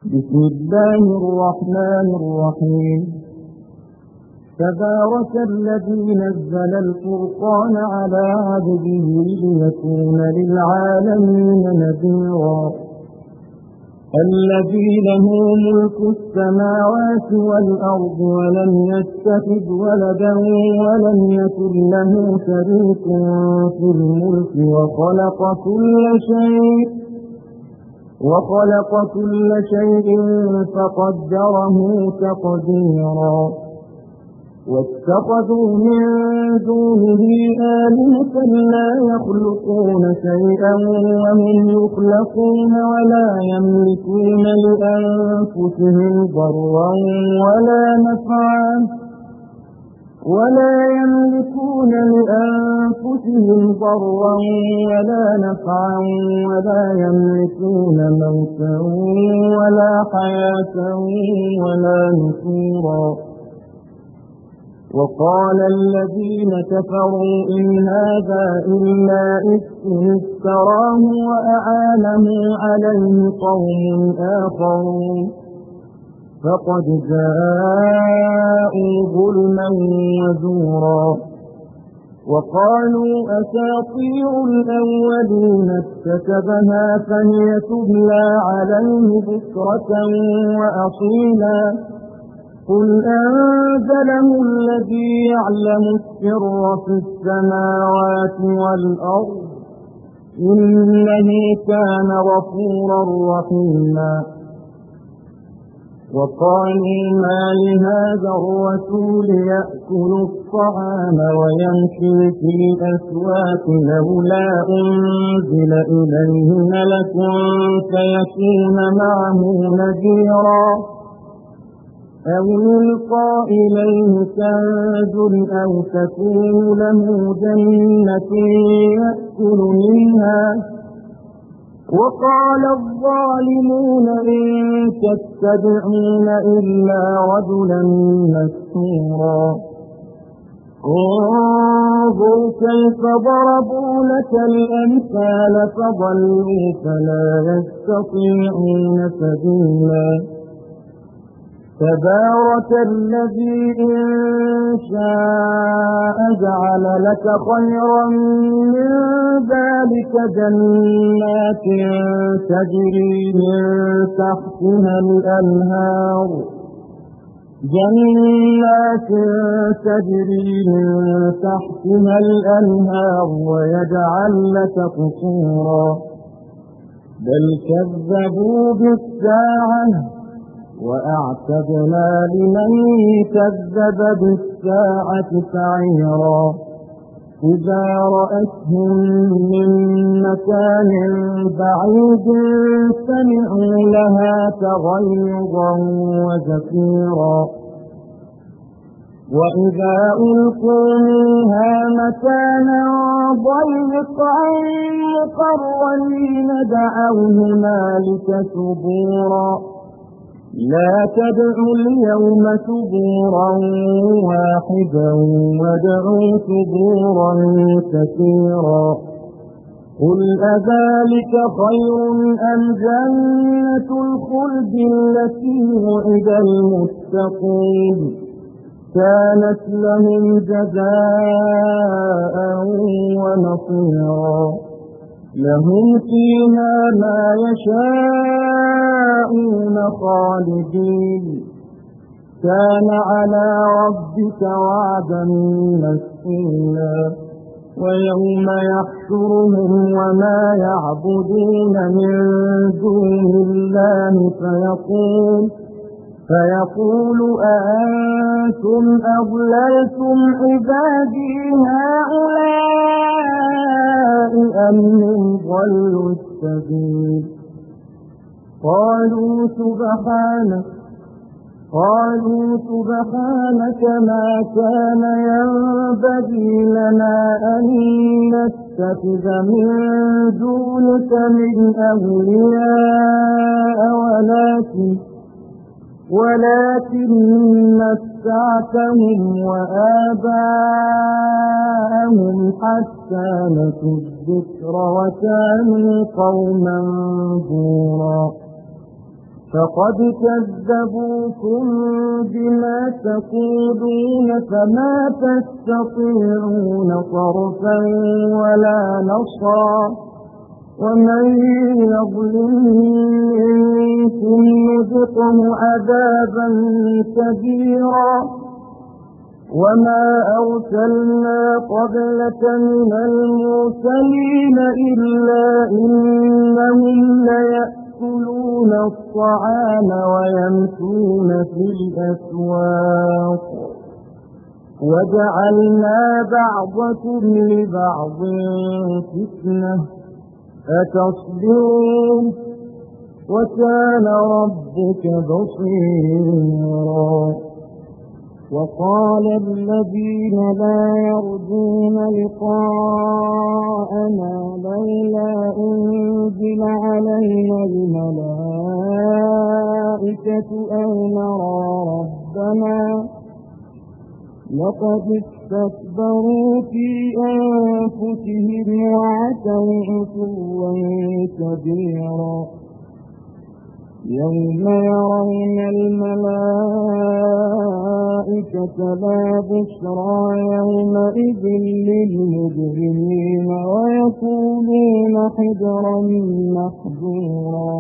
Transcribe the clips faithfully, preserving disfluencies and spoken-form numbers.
بسم الله الرحمن الرحيم. تبارك الذي نزل الفرقان على عبده ليكون للعالمين نذيرا. الذي له ملك السماوات والأرض ولم يتخذ ولدا ولم يكن له شريك في الملك وخلق كل شيء وخلق كل شيء فقدره تقديرا. واتخذوا من دونه آلهة لا يخلقون شيئا وهم يخلقون ولا يملكون لأنفسهم ضرا ولا نفعا ولا يملكون لأنفسهم ضرا ولا نفعا ولا يملكون موتا ولا حياة ولا نشورا. وقال الذين كفروا إن هذا إلا إفك افتراه وأعانه عليه قوم آخرون فقد جاءوا ظلما وزورا. وقالوا أساطير الأولين اكتتبها فهي تملى عليه بكرة وأصيلا. قل أنزله الذي يعلم السر في السماوات والأرض إنه كان غفورا رحيما. وقالوا ما لهذا الرسول يأكل الطعام ويمشي في الأسواق لولا أنزل إليه ملك فيكون معه نذيرا أو يلقى إليه كنز أو تكون له جنة يأكل منها. وقال الظالمون إن تتبعون إلا رجلا مسحورا. انظر كيف ضربوا لك الأمثال فضلوا فلا يستطيعون سبيلا. تبارك الذي إن شاء جعل لك خيرا من ذلك جنات تجري من تحتها الأنهار جنات تجري من تحتها الأنهار ويجعل لك قصورا. بل كذبوا بالساعة وأعتدنا لمن كذب بالساعة سعيرا. إذا رأتهم من مكان بعيد سمعوا لها تغيظا وزفيرا. وإذا ألقوا منها مكانا ضيقا مقرنين دعوا هنالك ثبورا. لا تدعوا اليوم ثبورا واحدا وادعوا ثبورا كثيرا. قل أذلك خير أم جنة الخلد التي وعد المتقون كانت لهم جزاء ومصيرا. لهم فيها ما يشاءون خالدين كان على ربك وعدا مسئولا. ويوم يحشرهم وما يعبدون من دون الله فيقول فيقول أأنتم أضللتم عبادي هؤلاء أم هم ضلوا السبيل. قالوا سبحانك قالوا سبحانك ما كان ينبغي لنا أن نتخذ من دونك من أولياء ولكن ولكن متعتهم وآباءهم حتى نسوا الذكر وكانوا قوما بورا. فقد كذبوكم بما تقولون فما تستطيعون صرفا ولا نصرا ومن يظلم منكم نذقه عذابا كبيرا وما أرسلنا قبلك من المرسلين إلا إنهم ليأكلون الطعام ويمشون في الأسواق وجعلنا بعضكم لبعض فتنة أتصبرون وكان ربك بصيرا. وقال الذين لا يرجون لقاءنا لولا أنزل علينا الملائكة أو نرى ربنا لقد استكبروا في أنفسهم وعتوا عتوا كبيرا يوم يرون الملائكة لا بشرى يومئذ للمجرمين ويقولون حجرا محجورا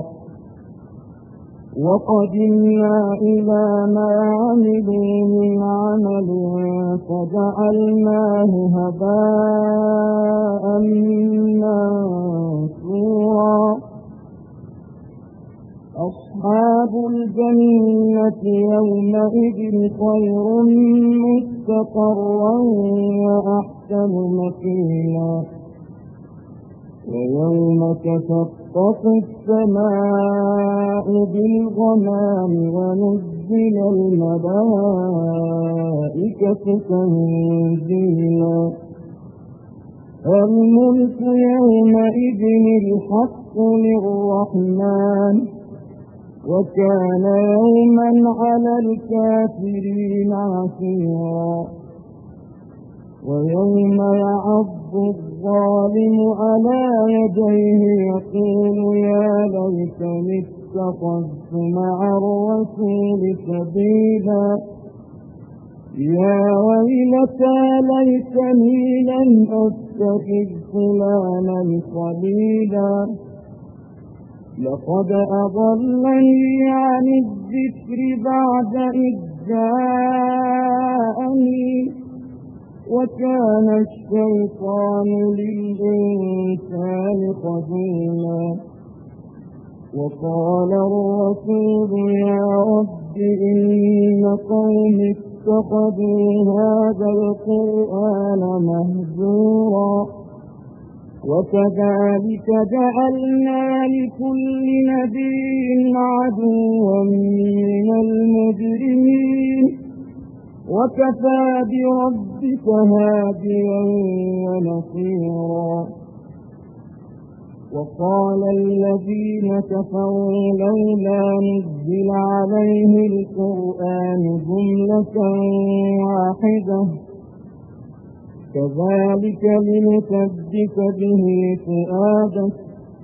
وقدمنا إلى ما عملوا من عمل فجعلناه هباء منثورا. أصحاب الجنة يومئذ خير مستقرا وأحسن مقيلا ويوم تشقق السماء بالغمام ونزل الملائكة تنزيلا. الملك يومئذ الحق للرحمن وكان يوما على الكافرين عسيرا. ويوم يعض الظالم على يديه يقول يا ليتني اتخذت مع الرسول سبيلا يا ويلتى ليتني لم أتخذ فلانا خليلا لقد أضلني عن الذكر بعد إذ جاءني وكان الشيطان للإنسان خذولا. وقال الرسول يا رب إن قوم اتخذوا هذا القرآن مهجورا وكذلك جعلنا لكل نبي عدوا من المجرمين وكفى بربك هاديا ونصيرا. وقال الذين كفروا لولا نزل عليه القرآن جملة واحدة كذلك لنثبت به فؤادك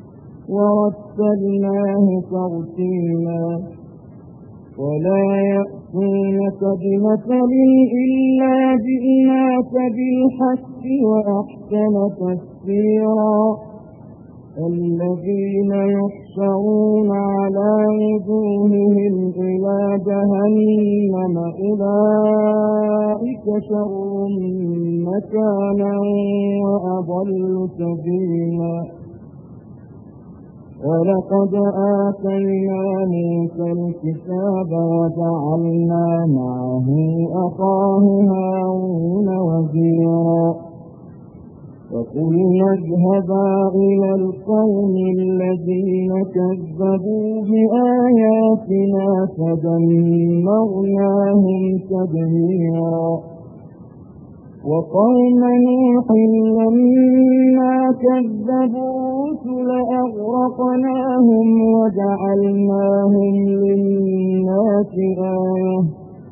ورتلناه ترتيلا ولا يأتونك بمثل إلا جئناك بالحق وأحسن تفسيرا. الذين يحشرون على وجوههم إلى جهنم أولئك شر مكانا وأضل سبيلا. ولقد آتينا موسى الكتاب وجعلنا معه أخاه هارون وزيرا وقلنا اذهبا إلى القوم الذين كذبوا بآياتنا فدمرناهم تدميرا. وقوم نوح لما كذبوا الرسل أغرقناهم وجعلناهم للناس آية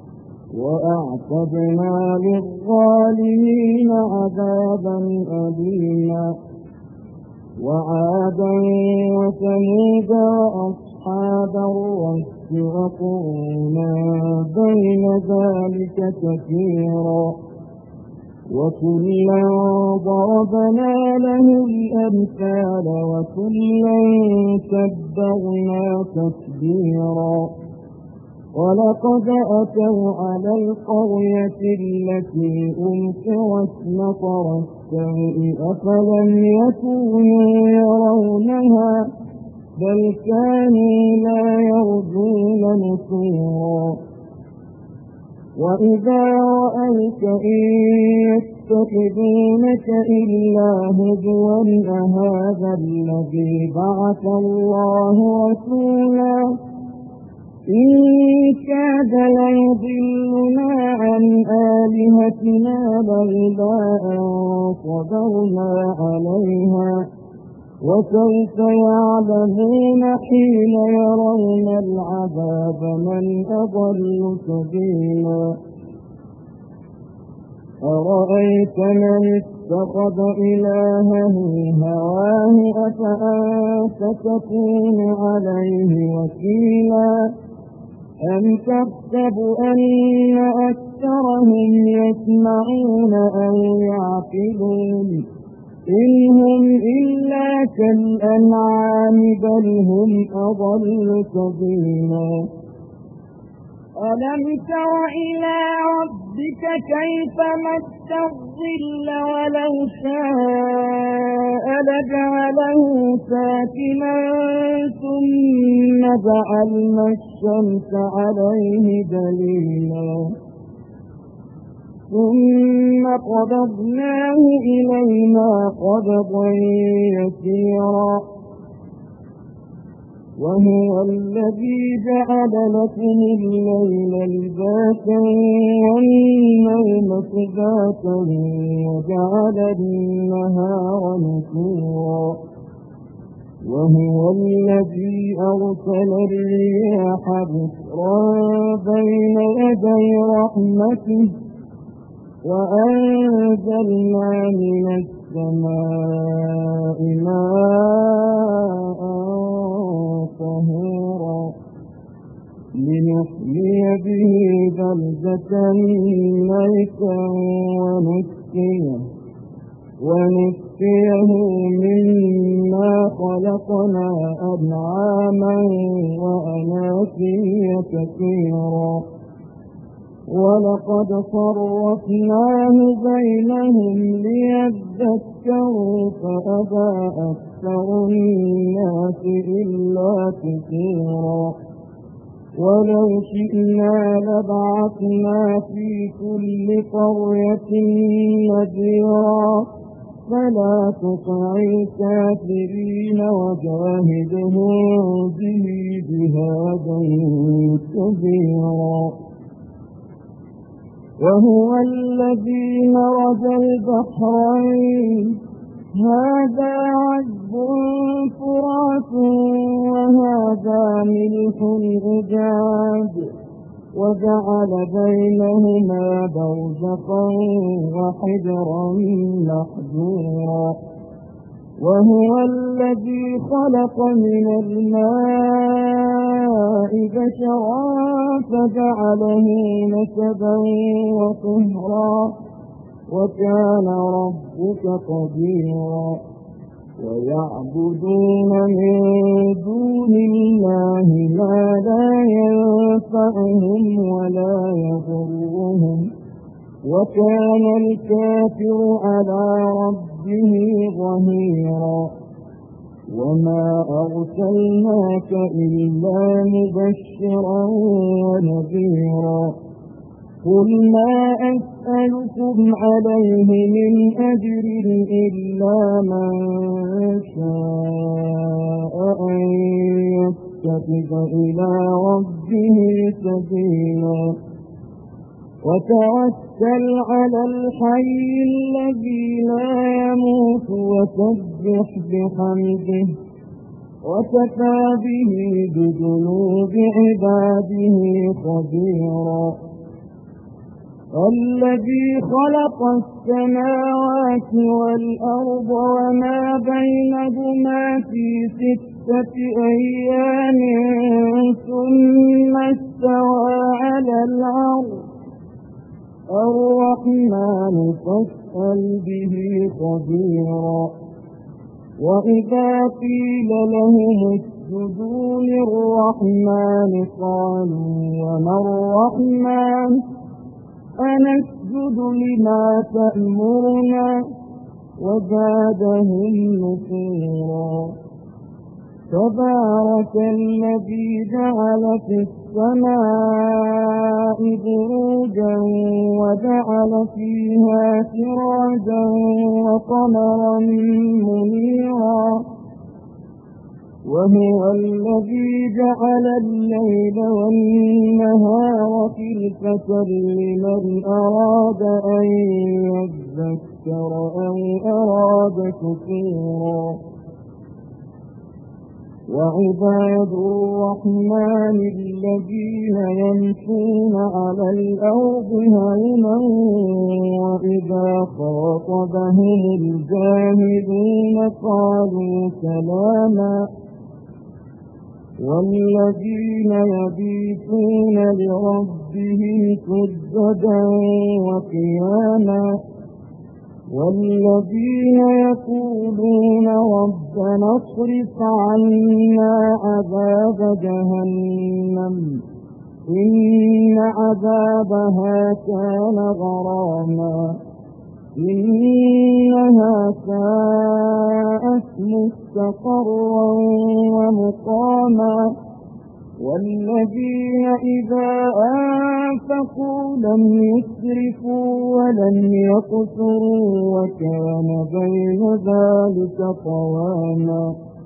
وأعتدنا للظالمين عذابا أليما. وعادا وثمود وأصحاب الرس وقرونا بين ذلك كثيرا وكلا ضربنا له الأمثال وكلا كبرنا تكبيرا ولقد أتوا على القرية التي أمطرت مطر السوء أفلم يكونوا يرونها بل كانوا لا يرجون نشورا وإذا رأيت إن يتخذونك إلا هزوا أهذا الذي بعث الله رسولا إن كاد ليضلنا عن آلهتنا لولا أن صبرنا عليها وسوف يعلمون حين يرون العذاب من أضل سبيلا أرأيت من اتخذ إلهه هواه أفأنت تكون عليه وكيلا أم تحسب أن أكثرهم يسمعون أو يعقلون إن هم إلا كالأنعام بل هم أضل سبيلا ألم تر إلى ربك كيف مد الظل ولو شاء لجعله ساكنا ثم جعلنا الشمس عليه دليلا ثم قبضناه إلينا قبضا يسيرا وهو الذي جعل لكم الليل لباسا والنوم سباتا وجعل النهار نشورا وهو الذي أرسل الرياح بشرا بين يدي رحمته وأنزلنا من السماء ماء طهورا لنحيي به بلدة ميتا ونسقيه ونسقيه مما خلقنا أنعاما وأناسيا كثيرا ولقد صرفناه بينهم ليذكروا فأبى أكثر الناس إلا كفورا ولو شئنا لبعثنا في كل قرية نذيرا فلا تطع الكافرين وجاهدهم به جهادا كبيرا وهو الذي مرج البحرين هذا عذب فرات وهذا ملح أجاج وجعل بينهما برزخا وحجرا محجورا وهو الذي خلق من الماء بشرا فجعله نسبا وطهرا وكان ربك قديرا ويعبدون من دون الله ما لا ينفعهم ولا يضرهم وكان الكافر على ربه ظهيرا وما أرسلناك إلا مبشرا ونذيرا قل ما أسألكم عليه من أجر إلا من شاء أن يتخذ إلى ربه سبيلا وتوكل على الحي الذي لا يموت وسبح بحمده وكفى به بذنوب عباده خبيرا الذي خلق السماوات والأرض وما بينهما في ستة ستة أيام ثم استوى على العرش الرحمن فاسأل به خبيرا. وإذا قيل لهم اسجدوا للرحمن قالوا وما الرحمن أنسجد لما تأمرنا وزادهم نفورا. تبارك الذي جعل في السماء بروجا وجعل فيها سراجا وقمرا منيرا وهو الذي جعل الليل والنهار خلفة لمن أراد أن يذكر أو أراد شكورا. وعباد الرحمن الذين يمشون على الأرض هونا وإذا خاطبهم الجاهلون قالوا سلاما. والذين يبيتون لربهم سجدا وقياما والذين يقولون ربنا اصرف عنا عذاب جهنم إن عذابها كان غراما إنها ساءت مستقرا ومقاما. والذين إذا أنفقوا لم يسرفوا ولم يقتروا وكان بين ذلك قواما.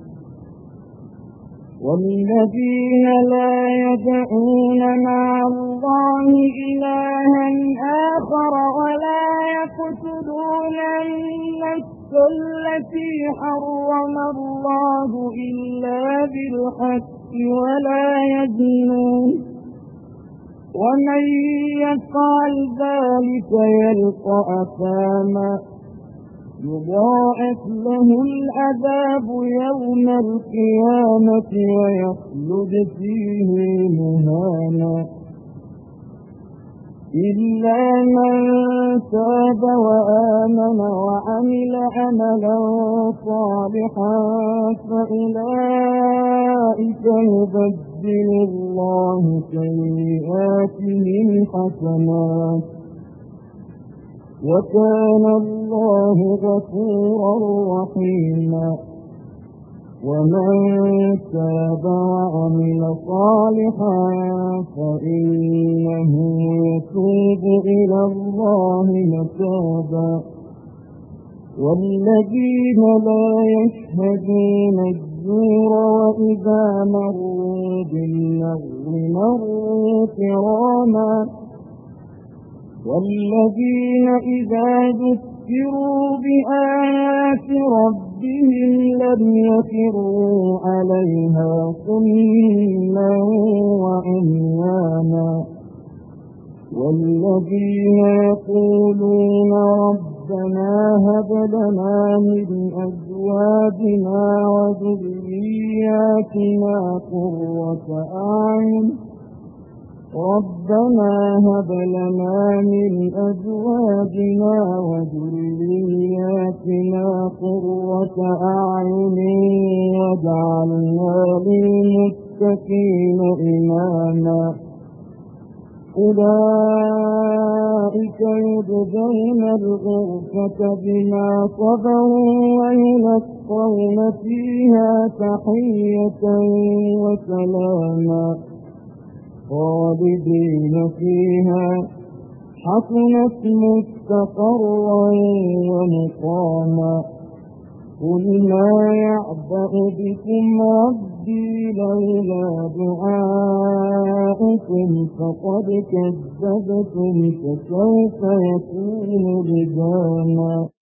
والذين لا يدعون مع الله إلها آخر ولا يقتلون النفس التي حرم الله إلا بالحق ولا يزنون ومن يفعل ذلك يلقى أثاما يضاعف له العذاب يوم القيامة ويخلد فيه مهانا إلا من تاب وآمن وعمل عملا صالحا فأولئك يبدل الله سيئاتهم حسنات وكان الله غفورا رحيما. ومن تاب وعمل صالحا فإنه يتوب إلى الله متابا. والذين لا يشهدون الزور وإذا مروا باللغو مروا كراما. والذين إذا ذكروا بآيات ربهم لم يخروا عليها صما وعميانا. والذين يقولون ربنا هب لنا من أزواجنا وذرياتنا قرة أعين ربنا هب لنا من أزواجنا وذرياتنا قرة أعين واجعلنا للمتقين إماما. أولئك يجزون الغرفة بما صبروا ويلقون فيها تحية وسلاما خالدين فيها حسنت مستقرا ومقاما. قل ما يعبأ بكم ربي لولا دعاؤكم فقد كذبتم فسوف يكون لزاما.